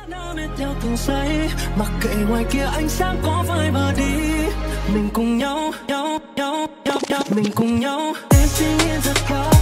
Theo từng giây, mặc kệ ngoài kia ánh sáng có phai mờ đi, mình cùng nhau, mình cùng nhau. Em suy nghĩ rất lâu.